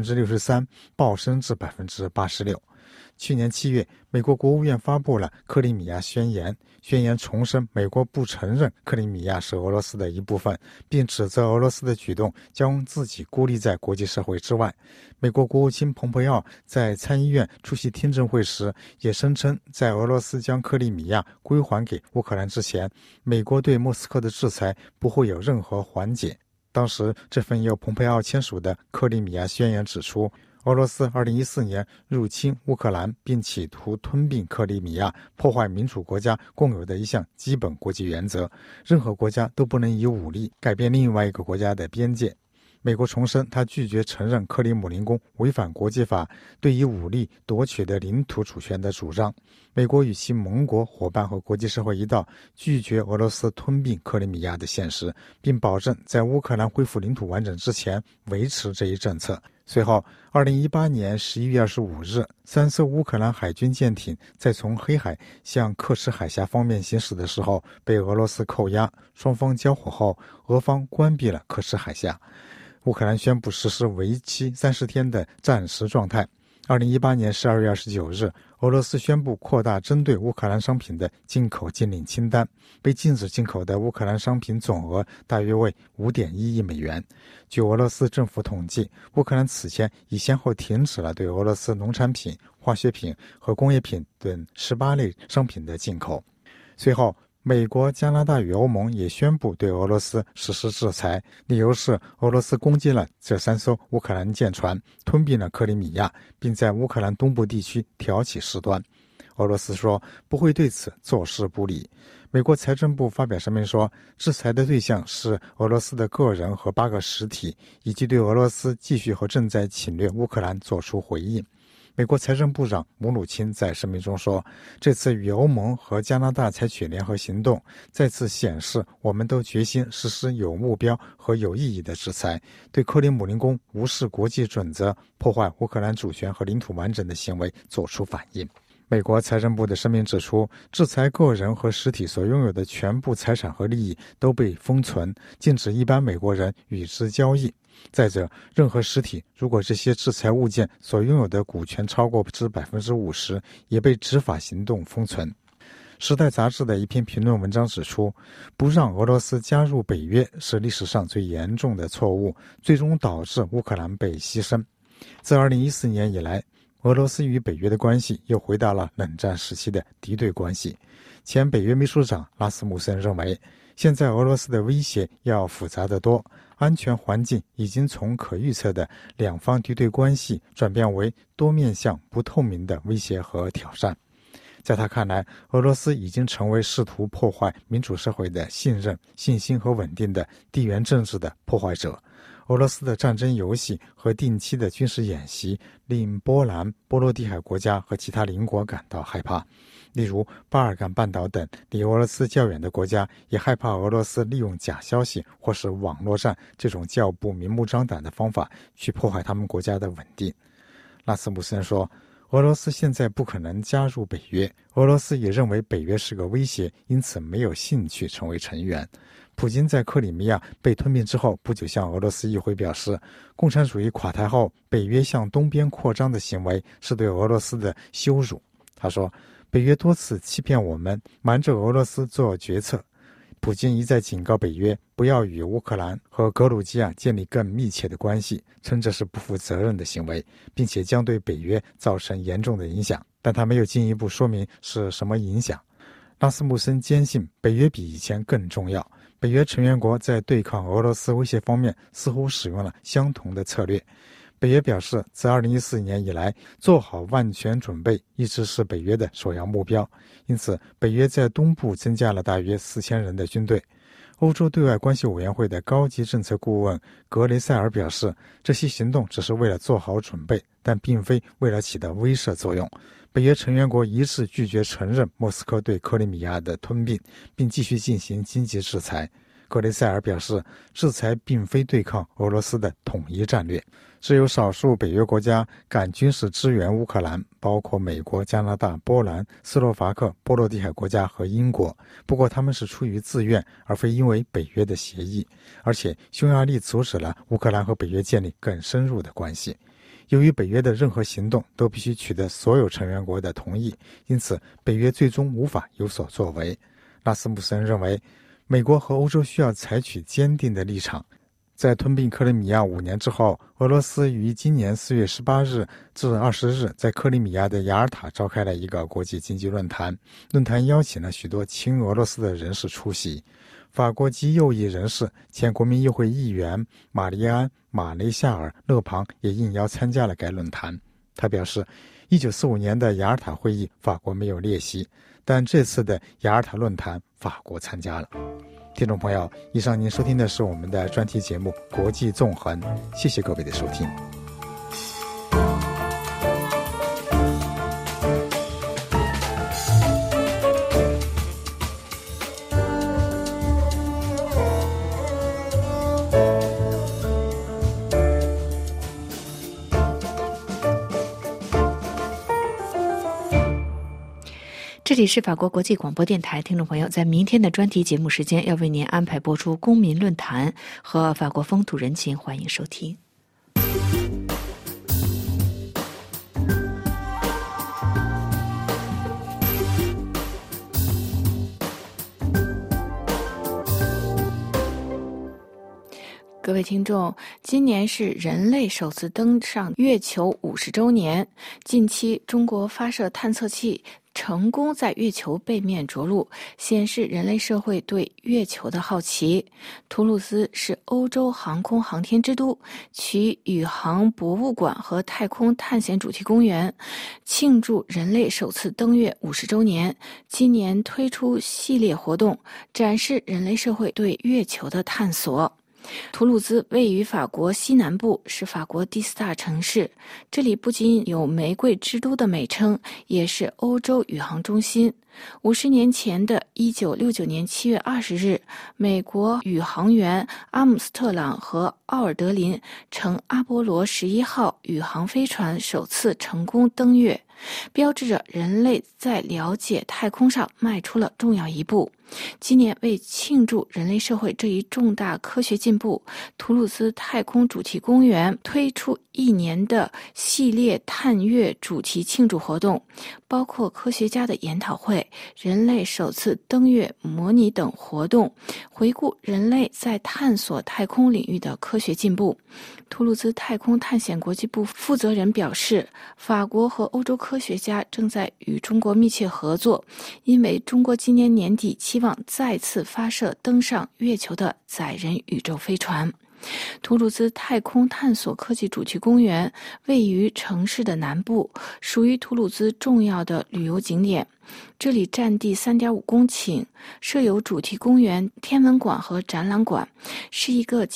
Speaker 8: 63% 暴升至 86%。去年7月，美国国务院发布了克里米亚宣言，宣言重申美国不承认克里米亚是俄罗斯的一部分，并指责俄罗斯的举动将自己孤立在国际社会之外。美国国务卿蓬佩奥在参议院出席听证会时也声称，在俄罗斯将克里米亚归还给乌克兰之前，美国对莫斯科的制裁不会有任何缓解。当时这份由蓬佩奥签署的克里米亚宣言指出，俄罗斯2014年入侵乌克兰，并企图吞并克里米亚，破坏民主国家共有的一项基本国际原则：任何国家都不能以武力改变另外一个国家的边界。美国重申，他拒绝承认克里姆林宫违反国际法对以武力夺取的领土主权的主张。美国与其盟国伙伴和国际社会一道拒绝俄罗斯吞并克里米亚的现实，并保证在乌克兰恢复领土完整之前维持这一政策。随后2018年11月25日，3艘乌克兰海军舰艇在从黑海向刻赤海峡方面行驶的时候被俄罗斯扣押，双方交火后，俄方关闭了刻赤海峡。乌克兰宣布实施为期30天的战时状态。2018年12月29日，俄罗斯宣布扩大针对乌克兰商品的进口禁令清单，被禁止进口的乌克兰商品总额大约为 5.1 亿美元。据俄罗斯政府统计，乌克兰此前已先后停止了对俄罗斯农产品、化学品和工业品等18类商品的进口。随后，美国、加拿大与欧盟也宣布对俄罗斯实施制裁，理由是俄罗斯攻击了这3艘乌克兰舰船，吞并了克里米亚，并在乌克兰东部地区挑起事端。俄罗斯说不会对此坐视不理。美国财政部发表声明说，制裁的对象是俄罗斯的个人和8个实体，以及对俄罗斯继续和正在侵略乌克兰做出回应。美国财政部长姆努钦在声明中说，这次与欧盟和加拿大采取联合行动，再次显示我们都决心实施有目标和有意义的制裁，对克里姆林宫无视国际准则、破坏乌克兰主权和领土完整的行为做出反应。美国财政部的声明指出，制裁个人和实体所拥有的全部财产和利益都被封存，禁止一般美国人与之交易。再者，任何实体如果这些制裁物件所拥有的股权超过之 50%， 也被执法行动封存。时代杂志的一篇评论文章指出，不让俄罗斯加入北约是历史上最严重的错误，最终导致乌克兰被牺牲。自2014年以来，俄罗斯与北约的关系又回到了冷战时期的敌对关系。前北约秘书长拉斯穆森认为，现在俄罗斯的威胁要复杂得多，安全环境已经从可预测的两方敌对关系转变为多面向不透明的威胁和挑战。在他看来，俄罗斯已经成为试图破坏民主社会的信任、信心和稳定的地缘政治的破坏者。 俄罗斯的战争游戏和定期的军事演习令波兰、波罗的海国家和其他邻国感到害怕。例如巴尔干半岛等离俄罗斯较远的国家也害怕俄罗斯利用假消息或是网络战这种较不明目张胆的方法去破坏他们国家的稳定。拉斯穆森说，俄罗斯现在不可能加入北约，俄罗斯也认为北约是个威胁，因此没有兴趣成为成员。普京在克里米亚被吞并之后不久向俄罗斯议会表示，共产主义垮台后北约向东边扩张的行为是对俄罗斯的羞辱。他说，北约多次欺骗我们，瞒着俄罗斯做决策。普京一再警告北约不要与乌克兰和格鲁吉亚建立更密切的关系，称这是不负责任的行为，并且将对北约造成严重的影响，但他没有进一步说明是什么影响。拉斯穆森坚信北约比以前更重要，北约成员国在对抗俄罗斯威胁方面似乎使用了相同的策略。北约表示，自2014年以来，做好万全准备一直是北约的首要目标，因此北约在东部增加了大约4000人的军队。欧洲对外关系委员会的高级政策顾问格雷塞尔表示，这些行动只是为了做好准备，但并非为了起到威慑作用。北约成员国一致拒绝承认莫斯科对克里米亚的吞并，并继续进行经济制裁。格雷塞尔表示，制裁并非对抗俄罗斯的统一战略。只有少数北约国家敢军事支援乌克兰，包括美国、加拿大、波兰、斯洛伐克、波罗的海国家和英国。不过他们是出于自愿，而非因为北约的协议。而且匈牙利阻止了乌克兰和北约建立更深入的关系。由于北约的任何行动都必须取得所有成员国的同意，因此北约最终无法有所作为。拉斯穆森认为，美国和欧洲需要采取坚定的立场。在吞并克里米亚5年之后，俄罗斯于今年4月18日至20日在克里米亚的雅尔塔召开了一个国际经济论坛，论坛邀请了许多亲俄罗斯的人士出席。法国极右翼人士、前国民议会议员玛丽安·马雷夏尔·勒庞也应邀参加了该论坛。他表示，1945年的雅尔塔会议法国没有列席，但这次的雅尔塔论坛法国参加了。听众朋友，以上您收听的是我们的专题节目《国际纵横》，谢谢各位的收听。
Speaker 1: 这里是法国国际广播电台，听众朋友，在明天的专题节目时间要为您安排播出公民论坛和法国风土人情，欢迎收听。各位听众，今年是人类首次登上月球50周年。近期，中国发射探测器成功在月球背面着陆，显示人类社会对月球的好奇。图鲁兹是欧洲航空航天之都，其宇航博物馆和太空探险主题公园庆祝人类首次登月50周年。今年推出系列活动，展示人类社会对月球的探索。图鲁兹位于法国西南部，是法国第4大城市。这里不仅有玫瑰之都的美称，也是欧洲宇航中心。50年前的1969年7月20日，美国宇航员阿姆斯特朗和奥尔德林乘阿波罗11号宇航飞船首次成功登月，标志着人类在了解太空上迈出了重要一步。今年为庆祝人类社会这一重大科学进步，图鲁兹太空主题公园推出1年的系列探月主题庆祝活动，包括科学家的研讨会、人类首次登月模拟等活动，回顾人类在探索太空领域的科学进步。图鲁兹太空探险国际部负责人表示，法国和欧洲科学家正在与中国密切合作，因为中国今年年底期望再次发射登上月球的载人宇宙飞船。图鲁兹太空探索科技主题公园位于城市的南部，属于图鲁兹重要的旅游景点。这里占地3.5公顷，设有主题公园、天文馆和展览馆，是一个集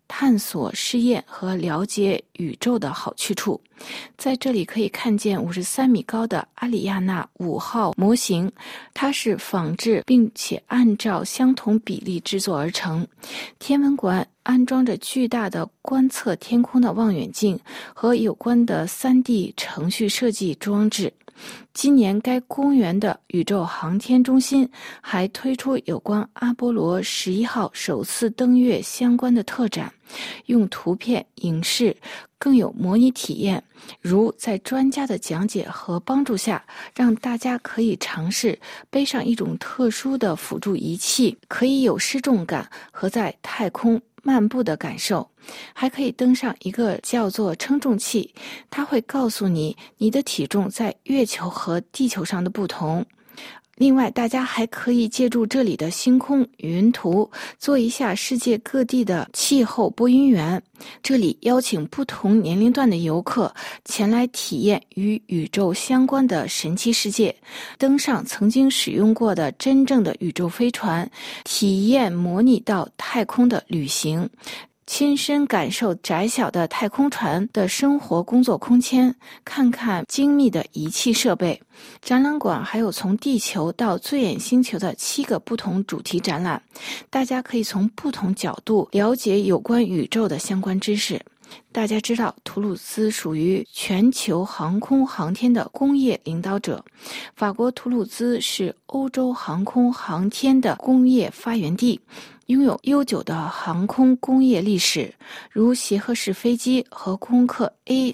Speaker 9: 探索、试验和了解宇宙的好去处。在这里可以看见53米高的阿里亚纳5号模型，它是仿制并且按照相同比例制作而成。天文馆安装着巨大的观测天空的望远镜和有关的 3D 程序设计装置。今年该公园的宇宙航天中心还推出有关阿波罗11号首次登月相关的特展，用图片、影视更有模拟体验，如在专家的讲解和帮助下，让大家可以尝试背上一种特殊的辅助仪器，可以有失重感和在太空漫步的感受，还可以登上一个叫做称重器，它会告诉你你的体重在月球和地球上的不同。另外，大家还可以借助这里的星空云图做一下世界各地的气候播音员。这里邀请不同年龄段的游客前来体验与宇宙相关的神奇世界，登上曾经使用过的真正的宇宙飞船，体验模拟到太空的旅行，亲身感受窄小的太空船的生活工作空间，看看精密的仪器设备。展览馆还有从地球到最远星球的7个不同主题展览，大家可以从不同角度了解有关宇宙的相关知识。大家知道，图鲁兹属于全球航空航天的工业领导者。法国图鲁兹是欧洲航空航天的工业发源地，拥有悠久的航空工业历史，如协和式飞机和空客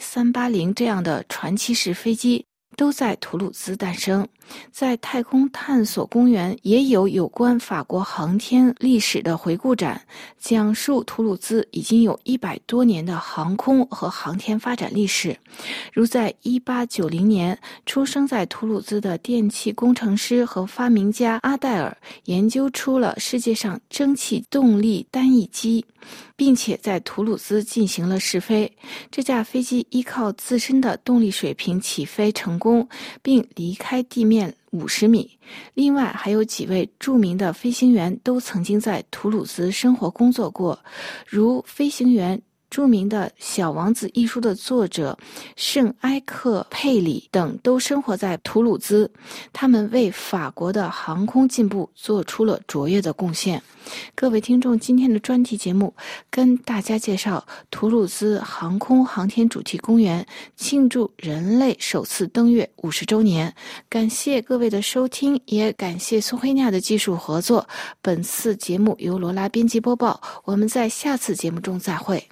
Speaker 9: A380 这样的传奇式飞机都在图鲁兹诞生。在太空探索公园也有关法国航天历史的回顾展，讲述图鲁兹已经有100多年的航空和航天发展历史。如在1890年出生在图鲁兹的电气工程师和发明家阿黛尔研究出了世界上蒸汽动力单翼机，并且在图鲁兹进行了试飞。这架飞机依靠自身的动力水平起飞成功，并离开地面50米。另外还有几位著名的飞行员都曾经在图鲁兹生活工作过，如飞行员著名的《小王子》一书的作者圣埃克佩里等都生活在图鲁兹，他们为法国的航空进步做出了卓越的贡献。各位听众，今天的专题节目跟大家介绍图鲁兹航空航天主题公园庆祝人类首次登月50周年。感谢各位的收听，也感谢苏黑亚的技术合作。本次节目由罗拉编辑播报，我们在下次节目中再会。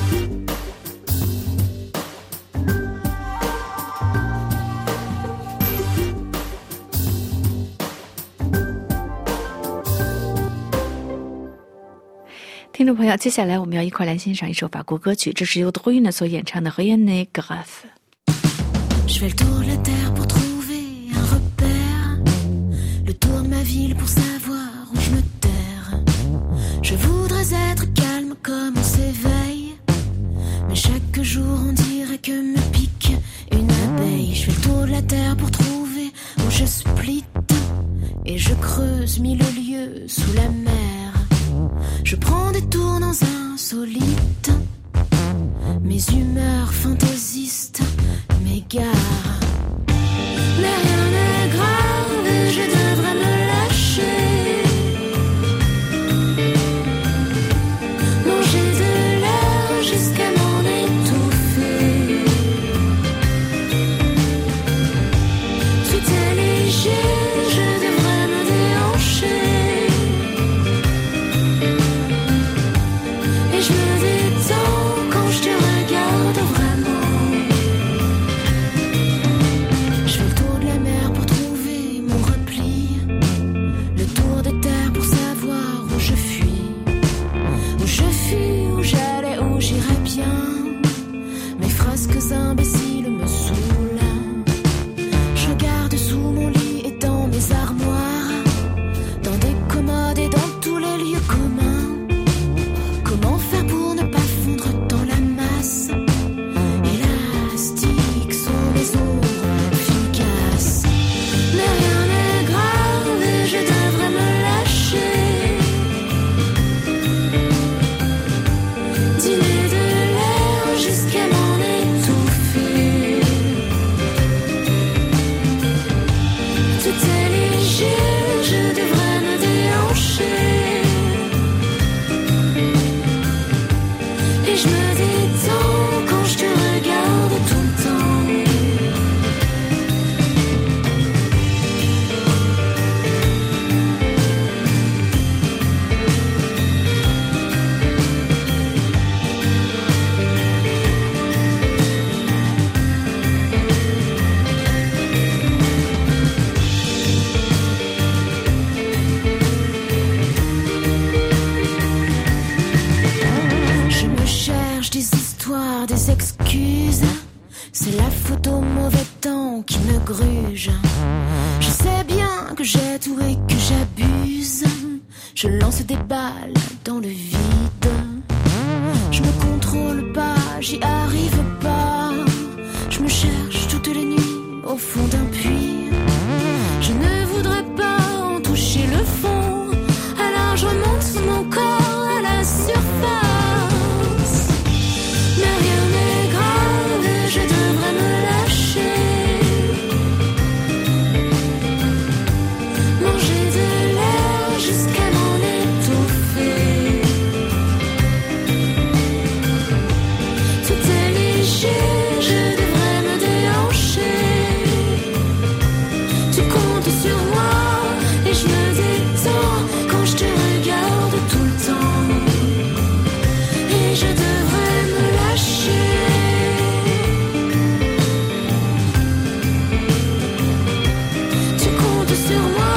Speaker 1: 听众朋友，接下来我们要一块来欣赏一首法国歌曲，这是由德云所演唱的《Rien n'est grave》。
Speaker 10: Je fais le tour de la terre pour trouver un repère, le tour de ma ville pour savoir où je me terre. Je voudrais être calme comme on s'éveille, mais chaque jour on dirait que me pique une abeille. Je fais le tour de la terre pour trouver où je split, et je creuse 1000 lieues sous la mer.Je prends des tournants insolites, mes humeurs fantaisistes m'égarent. Mais rien n'est grave et je devrais me lâcher, manger de l'air jusqu'à m'en étouffer. Tout est léger, je devrais me déhancher.Je me détends quand je te regarde vraiment. gruge. Je sais bien que j'ai tout et que j'abuse. Je lance des balles dans le vide. Je me contrôle pas, j'y arrive pas. Je me cherche toutes les nuits au fond d'un puits. Je ne voudrais pas en toucher le fond. Alors je remonte sous mon corps à la surface. Mais rien n'est grave et je devrais me lâcher. Manger de l'air jusqu'à m'en étouffer. Tout est léger, je devrais me déhancher. Tu comptes sur moi et je me détends quand je te regarde tout le temps. Et je devrais me lâcher. Tu comptes sur moi.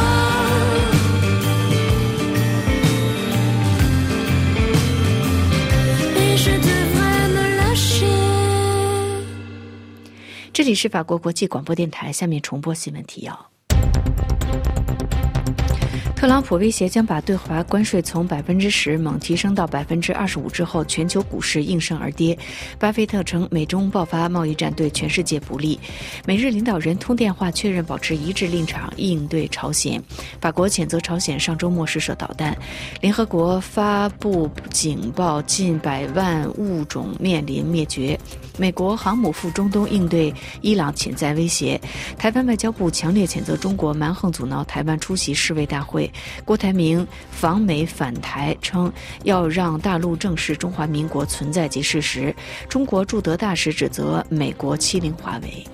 Speaker 10: Et je devrais me lâcher.
Speaker 1: 这里是法国国际广播电台，下面重播新闻提要。特朗普威胁将把对华关税从10%猛提升到25%之后，全球股市应声而跌。巴菲特称美中爆发贸易战对全世界不利。美日领导人通电话确认保持一致立场应对朝鲜。法国谴责朝鲜上周末试射导弹。联合国发布警报，近100万物种面临灭绝。美国航母赴中东应对伊朗潜在威胁。台湾外交部强烈谴责中国蛮横阻挠台湾出席世卫大会。郭台铭访美返台，称要让大陆正视中华民国存在及事实。中国驻德大使指责美国欺凌华为。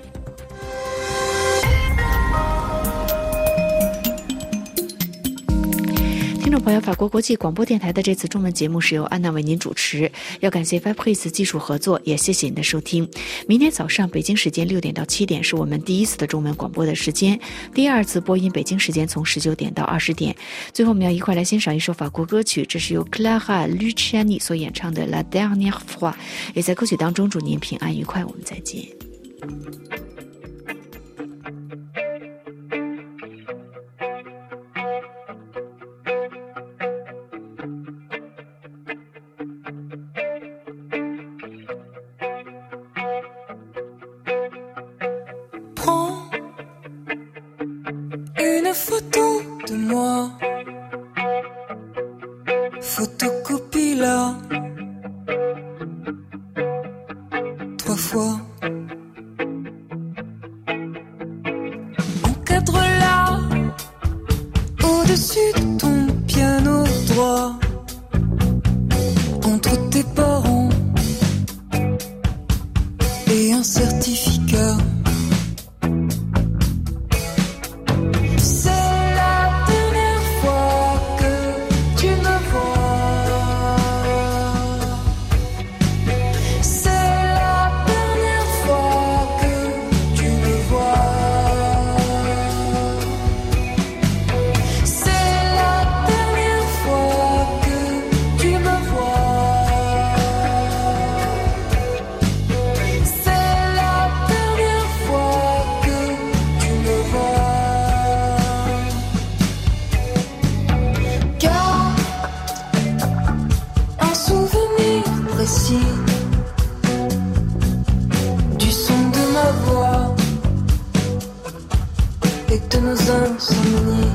Speaker 1: 听众朋友，法国国际广播电台的这次中文节目是由安娜为您主持，要感谢 Fabrice 技术合作，也谢谢您的收听。明天早上北京时间6点到7点是我们第一次的中文广播的时间，第二次播音北京时间从19点到20点。最后我们要一块来欣赏一首法国歌曲，这是由 Clara Luciani 所演唱的 La Dernière Fois， 也在歌曲当中祝您平安愉快，我们再见。
Speaker 11: Une photo de moi, photocopie-la 3 fois. Encadre-la au-dessus de ton piano droit, contre tes parents et un certificat. Du son de ma voix et de nos insomnies.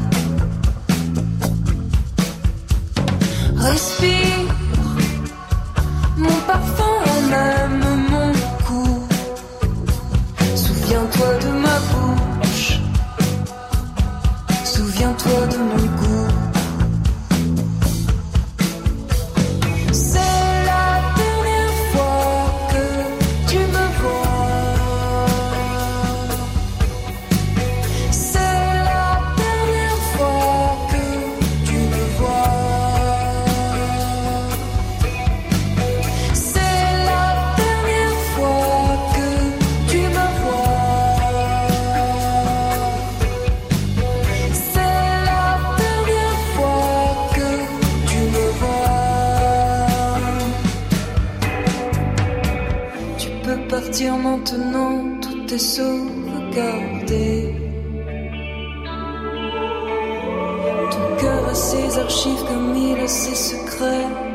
Speaker 11: Respire mon parfum en même mon cou. Souviens-toi de ma bouche, souviens-toi de mon goût. Partir maintenant, tout est sauvegarde. raconter. Ton cœur a ses archives comme il a ses secrets.